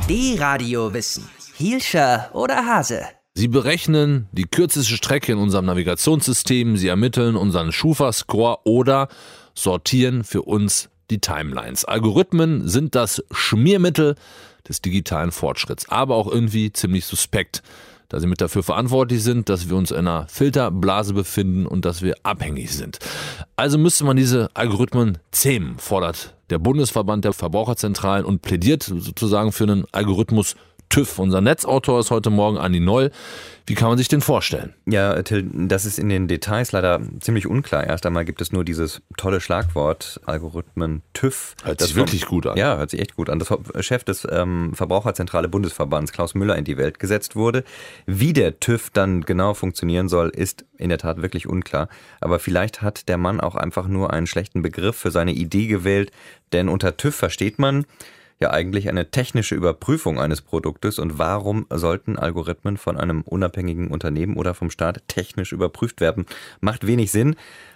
D-Radio Wissen. Hielscher oder Hase? Sie berechnen die kürzeste Strecke in unserem Navigationssystem, sie ermitteln unseren Schufa-Score oder sortieren für uns die Timelines. Algorithmen sind das Schmiermittel des digitalen Fortschritts, aber auch irgendwie ziemlich suspekt, da sie mit dafür verantwortlich sind, dass wir uns in einer Filterblase befinden und dass wir abhängig sind. Also müsste man diese Algorithmen zähmen, fordert der Bundesverband der Verbraucherzentralen und plädiert sozusagen für einen Algorithmus TÜV. Unser Netzautor ist heute Morgen Andi Noll. Wie kann man sich den vorstellen? Ja, Till, das ist in den Details leider ziemlich unklar. Erst einmal gibt es nur dieses tolle Schlagwort Algorithmen TÜV. Hört sich wirklich gut an. Ja, hört sich echt gut an. Das Chef des Verbraucherzentrale Bundesverbands, Klaus Müller, in die Welt gesetzt wurde. Wie der TÜV dann genau funktionieren soll, ist in der Tat wirklich unklar. Aber vielleicht hat der Mann auch einfach nur einen schlechten Begriff für seine Idee gewählt. Denn unter TÜV versteht man ja eigentlich eine technische Überprüfung eines Produktes. Und warum sollten Algorithmen von einem unabhängigen Unternehmen oder vom Staat technisch überprüft werden? Macht wenig Sinn.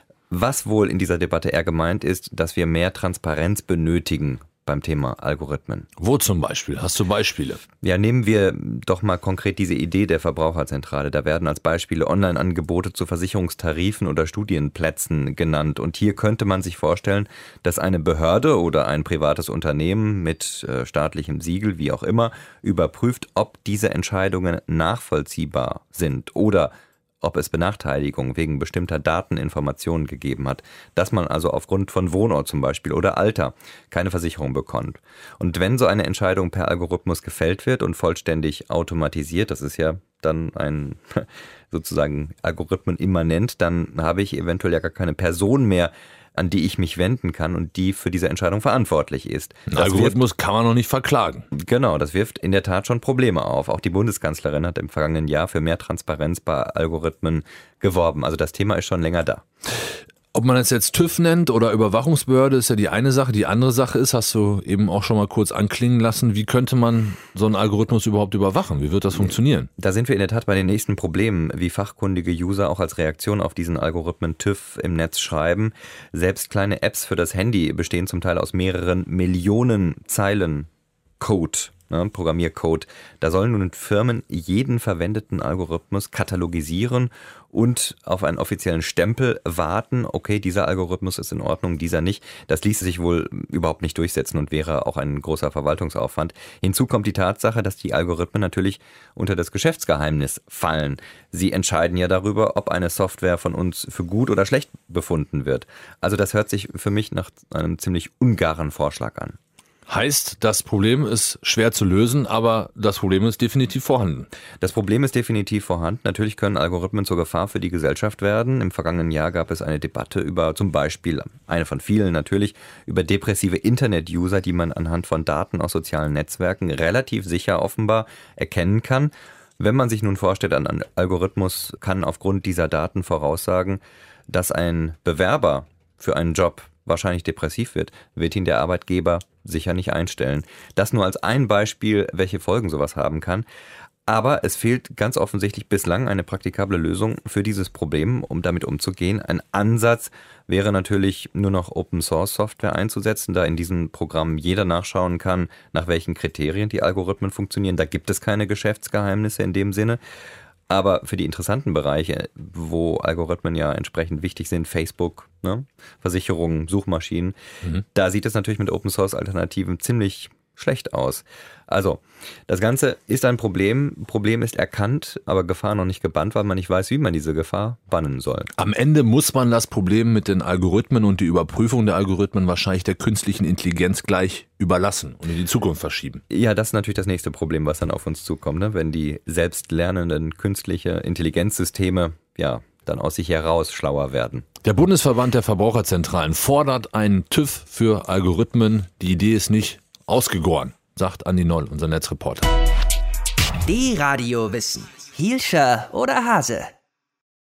Was wohl in dieser Debatte eher gemeint ist, dass wir mehr Transparenz benötigen beim Thema Algorithmen. Wo zum Beispiel? Hast du Beispiele? Ja, nehmen wir doch mal konkret diese Idee der Verbraucherzentrale. Da werden als Beispiele Online-Angebote zu Versicherungstarifen oder Studienplätzen genannt. Und hier könnte man sich vorstellen, dass eine Behörde oder ein privates Unternehmen mit staatlichem Siegel, wie auch immer, überprüft, ob diese Entscheidungen nachvollziehbar sind oder ob es Benachteiligung wegen bestimmter Dateninformationen gegeben hat, dass man also aufgrund von Wohnort zum Beispiel oder Alter keine Versicherung bekommt. Und wenn so eine Entscheidung per Algorithmus gefällt wird und vollständig automatisiert, das ist ja dann ein sozusagen algorithmenimmanent, dann habe ich eventuell ja gar keine Person mehr, an die ich mich wenden kann und die für diese Entscheidung verantwortlich ist. Ein Algorithmus kann man noch nicht verklagen. Genau, das wirft in der Tat schon Probleme auf. Auch die Bundeskanzlerin hat im vergangenen Jahr für mehr Transparenz bei Algorithmen geworben. Also das Thema ist schon länger da. Ob man es jetzt TÜV nennt oder Überwachungsbehörde, ist ja die eine Sache. Die andere Sache ist, hast du eben auch schon mal kurz anklingen lassen, wie könnte man so einen Algorithmus überhaupt überwachen? Wie wird das funktionieren? Da sind wir in der Tat bei den nächsten Problemen, wie fachkundige User auch als Reaktion auf diesen Algorithmen TÜV im Netz schreiben. Selbst kleine Apps für das Handy bestehen zum Teil aus mehreren Millionen Zeilen Code. Programmiercode. Da sollen nun Firmen jeden verwendeten Algorithmus katalogisieren und auf einen offiziellen Stempel warten. Okay, dieser Algorithmus ist in Ordnung, dieser nicht. Das ließe sich wohl überhaupt nicht durchsetzen und wäre auch ein großer Verwaltungsaufwand. Hinzu kommt die Tatsache, dass die Algorithmen natürlich unter das Geschäftsgeheimnis fallen. Sie entscheiden ja darüber, ob eine Software von uns für gut oder schlecht befunden wird. Also das hört sich für mich nach einem ziemlich ungaren Vorschlag an. Heißt, das Problem ist schwer zu lösen, aber das Problem ist definitiv vorhanden. Das Problem ist definitiv vorhanden. Natürlich können Algorithmen zur Gefahr für die Gesellschaft werden. Im vergangenen Jahr gab es eine Debatte über zum Beispiel, eine von vielen natürlich, über depressive Internet-User, die man anhand von Daten aus sozialen Netzwerken relativ sicher offenbar erkennen kann. Wenn man sich nun vorstellt, ein Algorithmus kann aufgrund dieser Daten voraussagen, dass ein Bewerber für einen Job wahrscheinlich depressiv wird ihn der Arbeitgeber sicher nicht einstellen. Das nur als ein Beispiel, welche Folgen sowas haben kann. Aber es fehlt ganz offensichtlich bislang eine praktikable Lösung für dieses Problem, um damit umzugehen. Ein Ansatz wäre natürlich nur noch Open-Source-Software einzusetzen, da in diesem Programm jeder nachschauen kann, nach welchen Kriterien die Algorithmen funktionieren. Da gibt es keine Geschäftsgeheimnisse in dem Sinne. Aber für die interessanten Bereiche, wo Algorithmen ja entsprechend wichtig sind, Facebook, Versicherungen, Suchmaschinen, da sieht es natürlich mit Open-Source-Alternativen ziemlich schlecht aus. Also, das Ganze ist ein Problem. Problem ist erkannt, aber Gefahr noch nicht gebannt, weil man nicht weiß, wie man diese Gefahr bannen soll. Am Ende muss man das Problem mit den Algorithmen und die Überprüfung der Algorithmen wahrscheinlich der künstlichen Intelligenz gleich überlassen und in die Zukunft verschieben. Ja, das ist natürlich das nächste Problem, was dann auf uns zukommt, wenn die selbstlernenden künstliche Intelligenzsysteme dann aus sich heraus schlauer werden. Der Bundesverband der Verbraucherzentralen fordert einen TÜV für Algorithmen. Die Idee ist nicht ausgegoren, sagt Andi Noll, unser Netzreporter. D-Radio Wissen. Hielscher oder Hase?